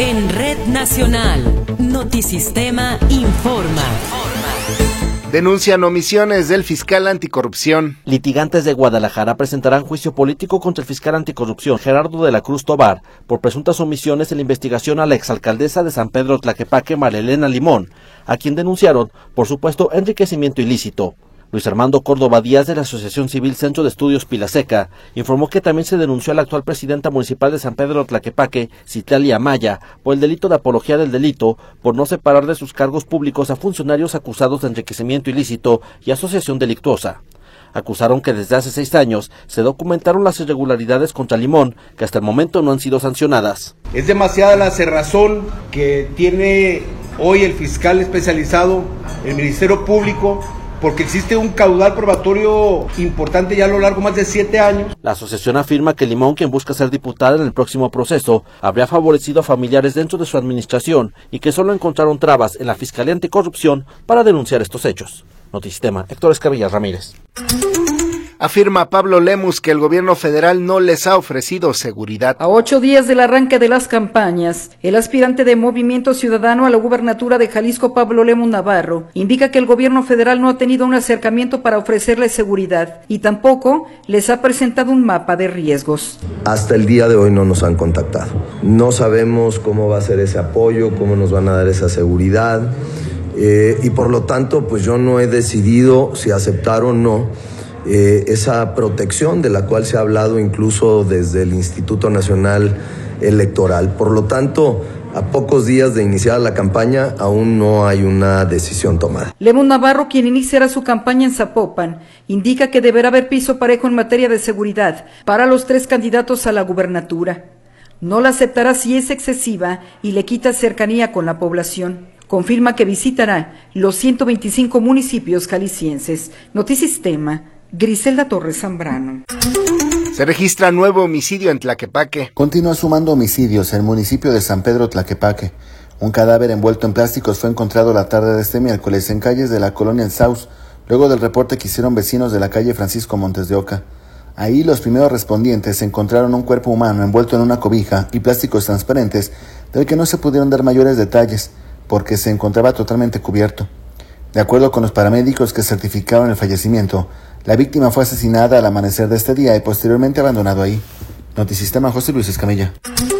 En Red Nacional, Notisistema informa. Denuncian omisiones del fiscal anticorrupción. Litigantes de Guadalajara presentarán juicio político contra el fiscal anticorrupción Gerardo de la Cruz Tobar por presuntas omisiones en la investigación a la exalcaldesa de San Pedro Tlaquepaque, María Elena Limón, a quien denunciaron por supuesto enriquecimiento ilícito. Luis Armando Córdoba Díaz, de la Asociación Civil Centro de Estudios Pilaseca, informó que también se denunció a la actual presidenta municipal de San Pedro Tlaquepaque, Citlali Amaya, por el delito de apología del delito, por no separar de sus cargos públicos a funcionarios acusados de enriquecimiento ilícito y asociación delictuosa. Acusaron que desde hace 6 años se documentaron las irregularidades contra Limón, que hasta el momento no han sido sancionadas. Es demasiada la cerrazón que tiene hoy el fiscal especializado, el Ministerio Público, porque existe un caudal probatorio importante ya a lo largo de más de 7 años. La asociación afirma que Limón, quien busca ser diputada en el próximo proceso, habría favorecido a familiares dentro de su administración y que solo encontraron trabas en la Fiscalía Anticorrupción para denunciar estos hechos. Notisistema, Héctor Escamilla Ramírez. Afirma Pablo Lemus que el gobierno federal no les ha ofrecido seguridad. A 8 días del arranque de las campañas, el aspirante de Movimiento Ciudadano a la gubernatura de Jalisco, Pablo Lemus Navarro, indica que el gobierno federal no ha tenido un acercamiento para ofrecerles seguridad y tampoco les ha presentado un mapa de riesgos. Hasta el día de hoy no nos han contactado. No sabemos cómo va a ser ese apoyo, cómo nos van a dar esa seguridad y por lo tanto pues yo no he decidido si aceptar o no esa protección de la cual se ha hablado incluso desde el Instituto Nacional Electoral. Por lo tanto, a pocos días de iniciar la campaña, aún no hay una decisión tomada. Lemus Navarro, quien iniciará su campaña en Zapopan, indica que deberá haber piso parejo en materia de seguridad para los 3 candidatos a la gubernatura. No la aceptará si es excesiva y le quita cercanía con la población. Confirma que visitará los 125 municipios jaliscienses. Notisistema, Griselda Torres Zambrano. Se registra nuevo homicidio en Tlaquepaque. Continúa sumando homicidios en el municipio de San Pedro Tlaquepaque. Un cadáver envuelto en plásticos fue encontrado la tarde de este miércoles en calles de la colonia El Saus, luego del reporte que hicieron vecinos de la calle Francisco Montes de Oca. Ahí los primeros respondientes encontraron un cuerpo humano envuelto en una cobija y plásticos transparentes, del que no se pudieron dar mayores detalles, porque se encontraba totalmente cubierto. De acuerdo con los paramédicos que certificaron el fallecimiento, la víctima fue asesinada al amanecer de este día y posteriormente abandonado ahí. Notisistema, José Luis Escamilla.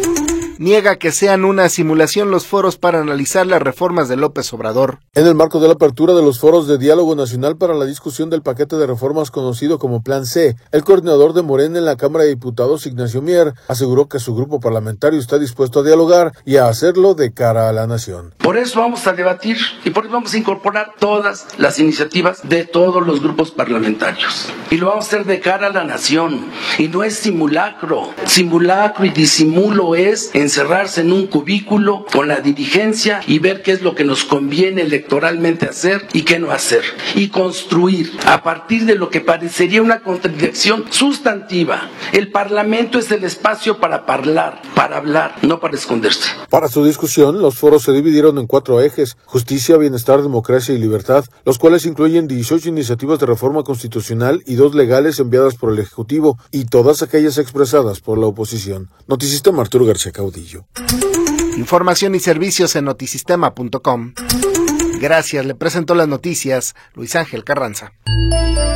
Niega que sean una simulación los foros para analizar las reformas de López Obrador. En el marco de la apertura de los foros de diálogo nacional para la discusión del paquete de reformas conocido como Plan C, el coordinador de Morena en la Cámara de Diputados, Ignacio Mier, aseguró que su grupo parlamentario está dispuesto a dialogar y a hacerlo de cara a la nación. Por eso vamos a debatir y por eso vamos a incorporar todas las iniciativas de todos los grupos parlamentarios. Y lo vamos a hacer de cara a la nación. Y no es simulacro. Simulacro y disimulo es encerrarse en un cubículo con la dirigencia y ver qué es lo que nos conviene electoralmente hacer y qué no hacer. Y construir a partir de lo que parecería una contradicción sustantiva. El Parlamento es el espacio para hablar, no para esconderse. Para su discusión, los foros se dividieron en 4 ejes: justicia, bienestar, democracia y libertad, los cuales incluyen 18 iniciativas de reforma constitucional y 2 legales enviadas por el Ejecutivo y todas aquellas expresadas por la oposición. Notisistema, Arturo García Caudillo. Información y servicios en notisistema.com. Gracias, le presentó las noticias Luis Ángel Carranza.